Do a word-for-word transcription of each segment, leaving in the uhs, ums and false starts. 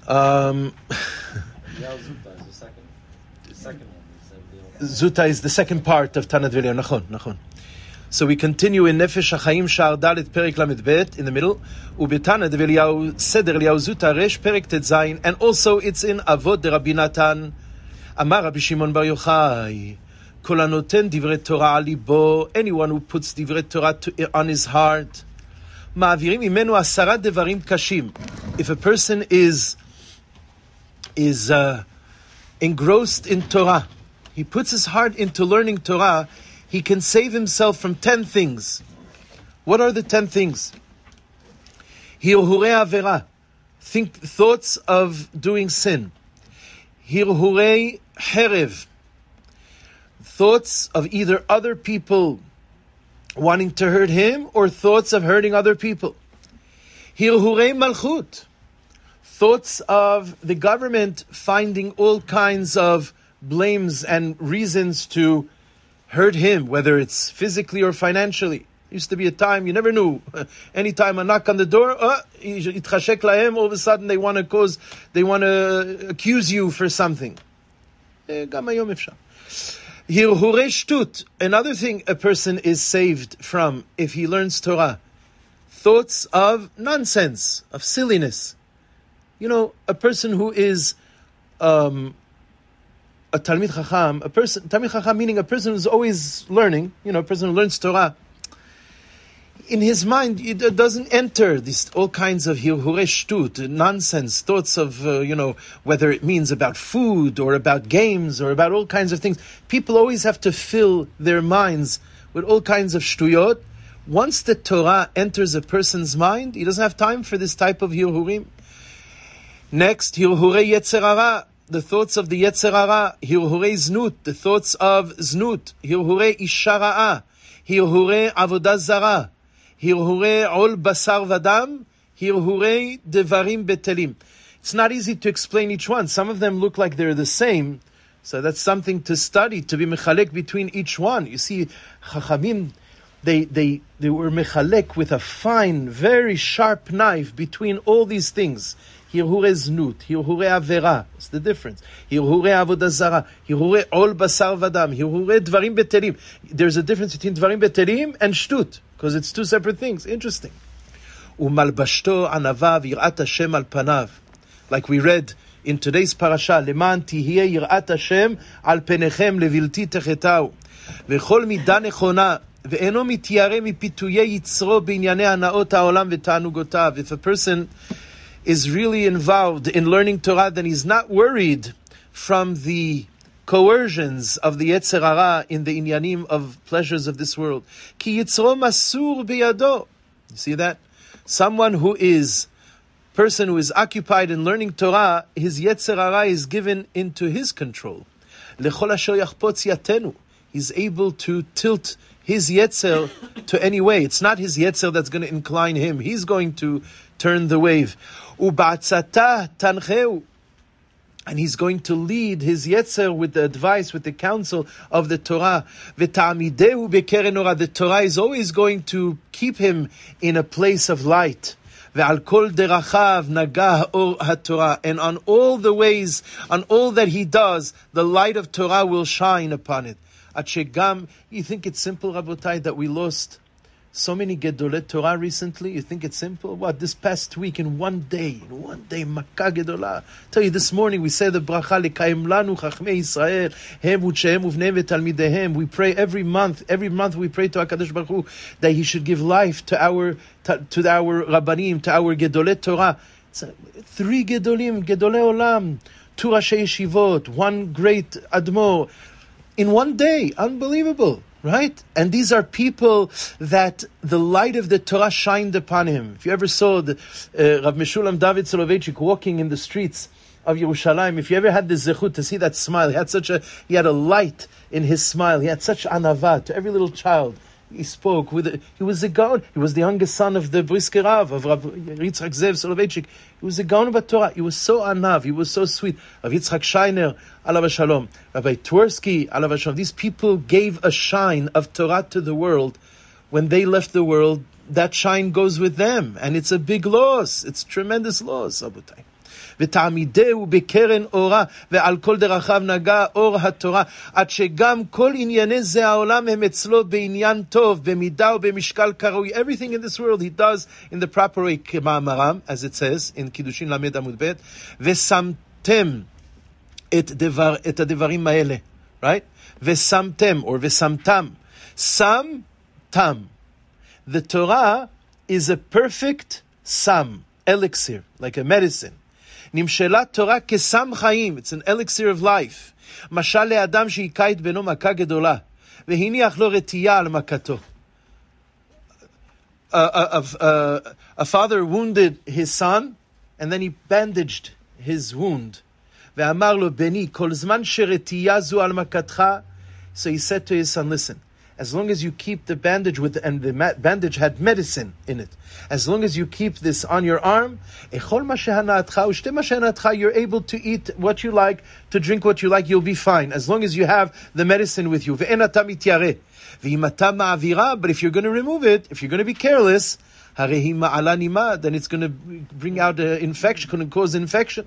Um, Zuta is the second. The second one. Zuta is the second part of Tanat V'Eliyahu. Nachon, nachon. So we continue in Nefesh HaChaim Sha'ar Dalet Perek Lamed Bet in the middle. Ubetana V'Eliyahu Seder Eliyahu Zuta Resh Perek Tet Zayin, and also it's in Avot de Rabbi Natan. Amar Rabbi Shimon Bar Yochai, Kol hanoten divrei Torah al libo, anyone who puts divrei Torah to, on his heart, ma'avirim imenu asara devarim kashim. If a person is is uh, engrossed in Torah, he puts his heart into learning Torah, he can save himself from ten things. What are the ten things? Hirhurei avera, think thoughts of doing sin. Hirhurei herev, thoughts of either other people wanting to hurt him or thoughts of hurting other people. Hirhurei malchut, thoughts of the government finding all kinds of blames and reasons to hurt him, whether it's physically or financially. Used to be a time you never knew. Anytime a knock on the door, uh, itchashek lahem, all of a sudden they want to cause, they want to accuse you for something. Another thing a person is saved from if he learns Torah, thoughts of nonsense, of silliness. You know, a person who is um, a Talmid Chacham, a person, Talmid Chacham meaning a person who's always learning, you know, a person who learns Torah, in his mind, it doesn't enter this all kinds of hirhurei shtut, nonsense, thoughts of, uh, you know, whether it means about food or about games or about all kinds of things. People always have to fill their minds with all kinds of shtuyot. Once the Torah enters a person's mind, he doesn't have time for this type of hirhurim. Next, hirhurei yetzer hara, the thoughts of the yetzer hara. Hirhurei znut, the thoughts of znut. Hirhurei isha ra'ah, hirhurei avodah zarah. Hirhurei ol basar vadam, hirhurei devarim betelim. It's not easy to explain each one. Some of them look like they're the same. So that's something to study, to be mechalek between each one. You see, Chachamim, they, they, they were mechalek with a fine, very sharp knife between all these things. Hirhurei znut, hirhurei avera. What's the difference? Hirhurei avodah zarah, hirhurei ol basar vadam, hirhurei dvarim betelim. There's a difference between dvarim betelim and shtut, because it's two separate things. Interesting. Umalbashto anava v'yirat Hashem al panav. Like we read in today's parasha, leman tihye yirat Hashem al penechem levilti techetau. V'chol midah nechona ve'eno mityare mipituye yitzro b'inyanei hanaot ha'olam v'ta'anugotav. If a person is really involved in learning Torah, then he's not worried from the coercions of the Yetzer Hara in the inyanim of pleasures of this world. Ki yitzro masur biyado. You see that? Someone who is, person who is occupied in learning Torah, his Yetzer Hara is given into his control. Lechol asher yachpotz yatenu. He's able to tilt his Yetzer to any way. It's not his Yetzer that's going to incline him. He's going to turn the wave. Uba'atzata tancheu. And he's going to lead his Yetzer with the advice, with the counsel of the Torah. V'ta'amidehu bekeren orah. The Torah is always going to keep him in a place of light. Ve'al kol derachav nagah or haTorah. And on all the ways, on all that he does, the light of Torah will shine upon it. Atshegam, you think it's simple, Rabotai, that we lost so many Gedolet Torah recently? You think it's simple? What, this past week, in one day, in one day, Makkah Gedolah. Tell you, this morning we said the bracha, Lekayim lanu chachmei Yisrael, hem u'tshehem uvnei v'talmidehem. We pray every month, every month we pray to HaKadosh Baruch Hu that He should give life to our, to, to our Rabbanim, to our Gedolet Torah. It's a, three Gedolim, Gedolei Olam, two Rashi Yeshivot, one great Admor, in one day. Unbelievable. Right? And these are people that the light of the Torah shined upon him. If you ever saw the uh, Rav Meshulam David Soloveitchik walking in the streets of Yerushalayim, if you ever had the zechut to see that smile, he had such a, he had a light in his smile. He had such anava to every little child. He spoke with, a, he was a Gaon. He was the youngest son of the Brisker Rav, of Rav Yitzchak Zev Soloveitchik. He was a Gaon of Torah. He was so anav. He was so sweet. Rav Yitzchak Scheiner, alav shalom. Rabbi Twersky, alav shalom. These people gave a shine of Torah to the world. When they left the world, that shine goes with them. And it's a big loss. It's tremendous loss, Abutai. ותעמידהו בקרן אורה, ועל כל דרכיו נגע אור התורה, עד שגם כל ענייני זה העולם הם אצלו בעניין טוב, במידה ובמשקל כראוי. Everything in this world he does in the proper way, כמאמרם, as it says, in קידושין למד עמוד ב', ושמתם את, דבר, את הדברים האלה, right? ושמתם, or ושמתם. Sam, tam. The Torah is a perfect sam, elixir, like a medicine. Nimshelat Torah kesam chaim, it's an elixir of life. Mashal le'adam she'ika et beno maka gedola, v'hiniach lo retiya al makato. A father wounded his son, and then he bandaged his wound. Ve'amar lo beni, kol zman she'retiya zu al makatcha. So he said to his son, listen, as long as you keep the bandage with, and the ma- bandage had medicine in it, as long as you keep this on your arm, you're able to eat what you like, to drink what you like, you'll be fine, as long as you have the medicine with you. But if you're going to remove it, if you're going to be careless, then it's going to bring out an infection, going to cause infection.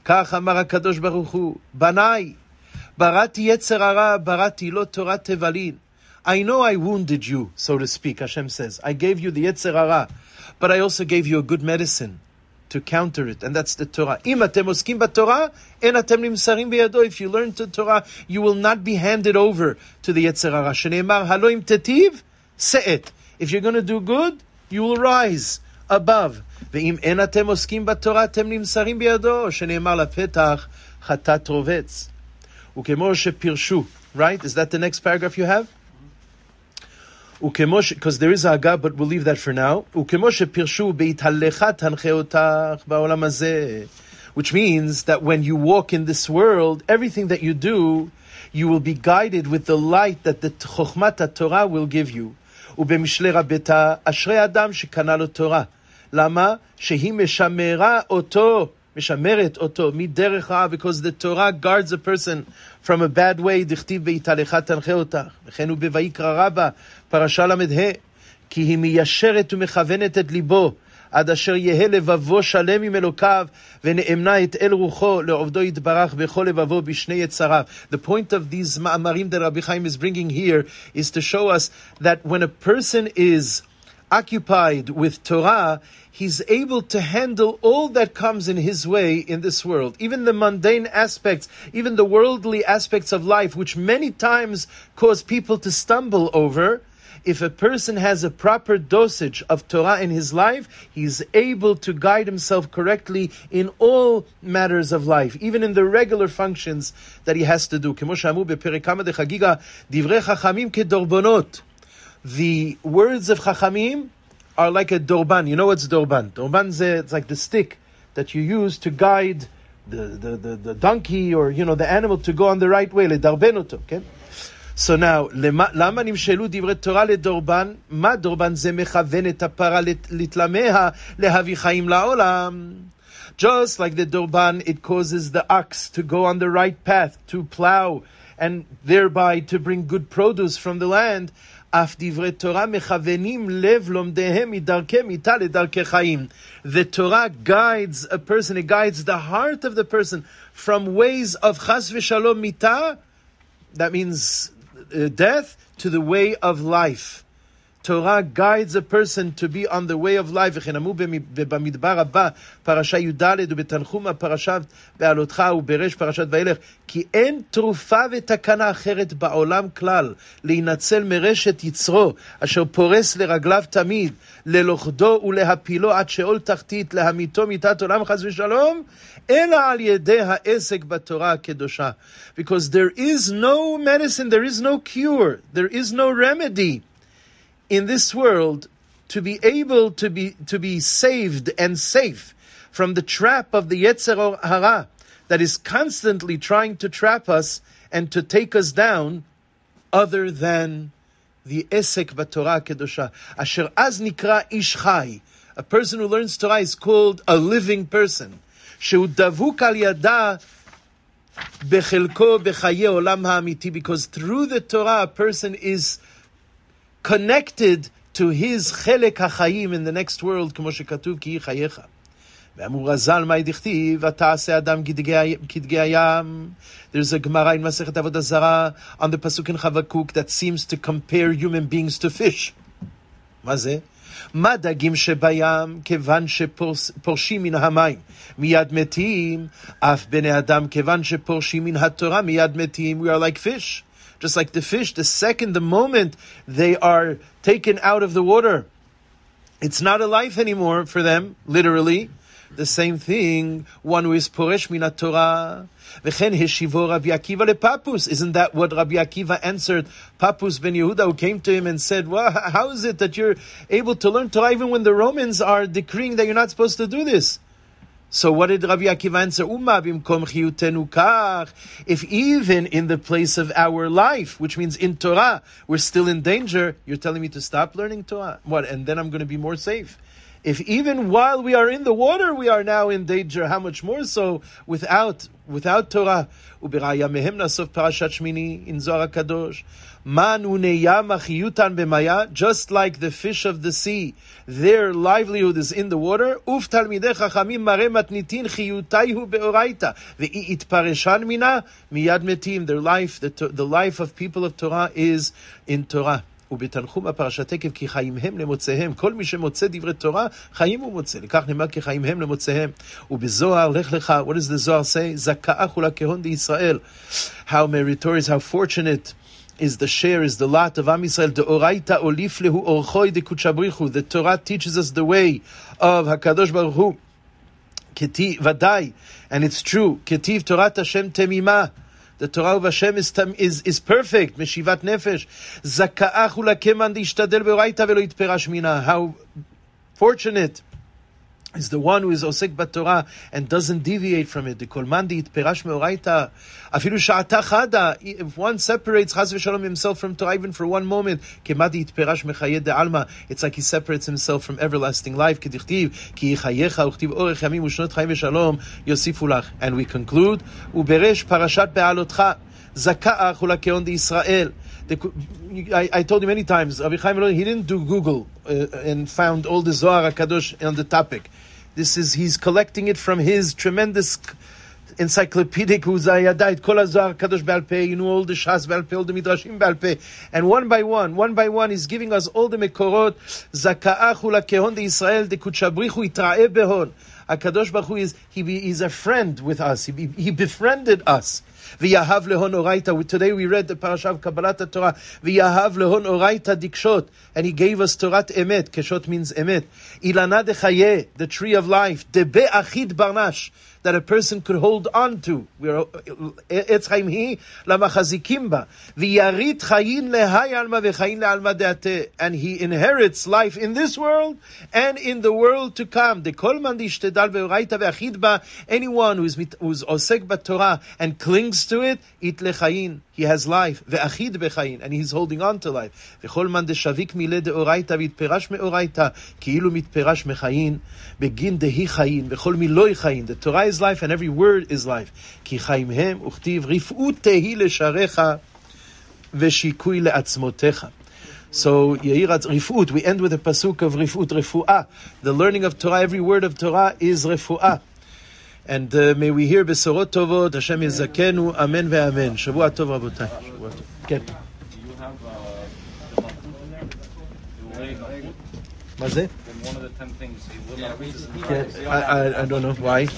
Banai, barati yetzer hara, barati lo Torah tevalin. I know I wounded you, so to speak, Hashem says. I gave you the Yetzer Hara, but I also gave you a good medicine to counter it, and that's the Torah. Im atem oskim b'Torah, en atem nimsarim biyado. If you learn the Torah, you will not be handed over to the Yetzer Hara. Shneimar halo im tetiv, se'et. If you're going to do good, you will rise above. Ve'im en atem oskim b'Torah, atem nimsarim biyado. Shneimar lapetach chatat rovetz. Ukemo shepirshu. Right? Is that the next paragraph you have? Because there is a Haggah, but we'll leave that for now. Which means that when you walk in this world, everything that you do, you will be guided with the light that the Chokhmat Torah will give you. ובמשלי רבתה, אשרי אדם שקנה לו תורה. למה? שהיא משמרה אותו, משמרת אותו, מדרך רעה, because the Torah guards a person from a bad way, דכתיב בהתהלך תנחה אותך. וכן הוא בויקרא רבה, פרשה למדה, כי היא מיישרת ומכוונת את ליבו, עד אשר יהא לבבו שלם עם אלוקיו, ונאמנה את אל רוחו, לעובדו יתברך בכל לבבו בשני יצריו. The point of these מאמרים that Rabbi Chaim is bringing here is to show us that when a person is occupied with Torah, he's able to handle all that comes in his way in this world. Even the mundane aspects, even the worldly aspects of life, which many times cause people to stumble over. If a person has a proper dosage of Torah in his life, he's able to guide himself correctly in all matters of life, even in the regular functions that he has to do. The words of Chachamim are like a dorban. You know what's dorban? Dorban is it's like the stick that you use to guide the, the, the, the donkey or, you know, the animal to go on the right way. לדרבן אותו, okay? So now, למה נמשלו דברי תורה לדורבן? מה דורבן זה מכוון את הפרה לתלמיה להביא חיים לעולם? Just like the dorban, it causes the ox to go on the right path, to plow, and thereby to bring good produce from the land. אף דברי תורה מכוונים לב לומדיהם מדרכי מיתה לדרכי חיים. The Torah guides a person, it guides the heart of the person from ways of chas v'shalom mitzah, that means uh, death, to the way of life. Torah guides a person to be on the way of life. וכן במדבר הבא, פרשה י"ד, ובתנחומה פרשת בעלותך וברש פרשת וילך, כי אין תרופה ותקנה אחרת בעולם כלל, להינצל מרשת יצרו, אשר פורס לרגליו תמיד, ללוכדו ולהפילו עד שאול תחתית, להמיתו מיתת עולם חס ושלום, אלא על ידי העסק בתורה הקדושה. Because there is no medicine, there is no cure, there is no remedy in this world to be able to be to be saved and safe from the trap of the Yetzer Hara that is constantly trying to trap us and to take us down, other than the Esek B'Torah Kedosha. Asher az nikra ish chai. A person who learns Torah is called a living person. Shehu davuk al yada bechelko bechaye olam ha'amiti. Because through the Torah, a person is connected to his chelek hachayim in the next world, כמו שכתוב, כי היא חייך. ואמרו רז"ל מאי דכתיב ותעשה אדם כדגי הים. There's a Gemara in Masechet Avodah Zarah on the pasuk in Chavakuk that seems to compare human beings to fish. מה זה? מה דגים שבים כיוון שפורשים מן המים מיד מתים, אף בני אדם כיוון שפורשים מן התורה מיד מתים. We are like fish, just like the fish. The second, the moment they are taken out of the water, it's not a life anymore for them, literally. The same thing, one who is poresh min Torah. V'chen heshivo Rabbi Akiva lePapus. Isn't that what Rabbi Akiva answered Papus ben Yehuda, who came to him and said, well, how is it that you're able to learn Torah even when the Romans are decreeing that you're not supposed to do this? So what did Rabbi Akiva answer? Umma bimkom chiyutenu kach. If even in the place of our life, which means in Torah, we're still in danger, you're telling me to stop learning Torah? What? And then I'm going to be more safe. If even while we are in the water, we are now in danger, how much more so without without Torah? Uberaya mehem nasof parashat Shmini in Zohar HaKadosh. Man uneyam achiyutan b'maya, just like the fish of the sea, their livelihood is in the water. Uf talmidei chachamim mare matnitin chiyutayhu beoraita ve'i itpareshan mina miyad metim. Their life, the, the life of people of Torah is in Torah. ובתנחום הפרשת עקב כי חיים הם למוצאיהם. כל מי שמוצא דברי תורה, חיים הוא מוצא. לכך נאמר כי חיים הם למוצאיהם. ובזוהר, לך לך, what does the Zohar say? זכאך ולכהון דישראל. How meritorious, how fortunate is the share, is the lot of Am Yisrael. דאורייתא אוליף להו אורחוי דקודשא בריך הו. The Torah teaches us the way of HaKadosh Baruch Hu. כתיב, ודאי, and it's true, כתיב תורת השם תמימה. The Torah of Hashem is, is, is perfect. Meshivat nefesh. Zaka'ach ulakeman dishtadel beoraita velo yitperash mina. How fortunate is the one who is osek b'Torah and doesn't deviate from it. The kolman yitperash meoraita. Afilu sha'ata chada. If one separates chas v'shalom himself from Torah even for one moment, kemadi yitperash mechayed de'alma. It's like he separates himself from everlasting life. Kedichtiv ki yichayecha uchtiv orech yamim u'shnot chayim v'shalom yosifu lach. And we conclude uberesh parashat be'alotcha zaka'ach ulakeon di'Yisrael. I, I told you many times, Rabbi Chaim Elon, he didn't do Google uh, and found all the Zohar HaKadosh on the topic. This is, he's collecting it from his tremendous encyclopedic Uzayadait, Kol HaZohar HaKadosh Be'al Peh, you know all the Shas Be'al Peh, all the Midrashim Be'al Peh. And one by one, one by one, he's giving us all the Mekorot, Zaka'ach ulakehon de Yisrael, de Kutshabrichu itra'eh behon. HaKadosh Baruch Hu is, he is a friend with us. He, he befriended us. V'yahav lehon oraita. Today we read the parasha of Kabbalat Torah. V'yahav lehon oraita dikshot. And he gave us Torat emet. Keshot means emet. Ilana dechayeh, the tree of life. Debe achid barnash, that a person could hold on to. We are etz chaim hi lamachazikim ba. V'yarit chayin lehai alma v'chayin le'alma de'ateh. And he inherits life in this world and in the world to come. The kol man dishtedal ve'oraita ve'achid ba. Anyone who is who's osek b'Torah and clings to it, it lechayin. He has life. Ve'achid bechayin, and he's holding on to life. V'chol man deshavik mileh de'oraita v'itperash me'oraita ki'ilu mitperash mechayin begin dehi chayin v'chol miloi chayin. The Torah is life, and every word is life. Ki chaim hem uchtiv rif'ut tehi lesharecha v'shikui le'atzmotecha. So Yair rif'ut. We end with a pasuk of rif'ut, refu'ah. The learning of Torah, every word of Torah is refu'ah. And uh, may we hear besorot tovot. Hashem yizakenu. Amen ve'amen. Shavua tov, rabotai. Shavua tov. Ken. Do you have uh, the Malchut in there? The way Malchut? מה זה? In one of the ten things, he will not read this. Yeah, I, I, I don't know why.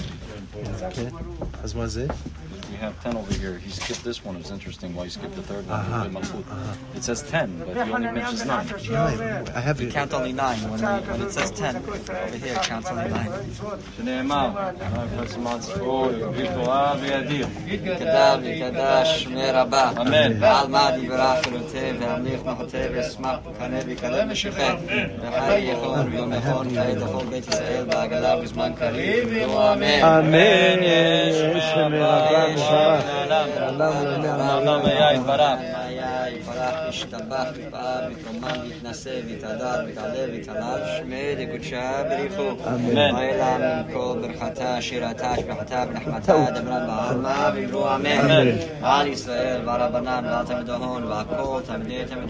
Okay. אז מה זה? We have ten over here. He skipped this one. It was interesting why he skipped the third one. Uh-huh. Malchut. Uh-huh. It says ten, but he only mentions nine. Nine. I have it. Count only nine when, we, when it says ten. Over here, it counts only nine. שנאמר, פרסמת ספור, יביא תורה וידיר. כתב וקדש שמי רבה. אמן. ועל מה דיברה חילותי והמליך מחותי וישמח וקנה ויקדם ושכן. וחי יחון ויום יחון חיי תחול בית ישראל בעגלה בזמן קריב. אמן. אמן. שמי רבה משרה. אדם היה יתברך. היה יפרח ישתבח יפעל ותרומן ויתנשא ויתהדר ויתעלה ויתעלב שמי דקודשה בריחו. אמן. ואלה מן כל ברכתה שירתה שבחתה ונחמתה דברן בעלמה ואמרו אמן. על ישראל ועל רבנן ועל תלמידי הון והכל תלמידי תלמידי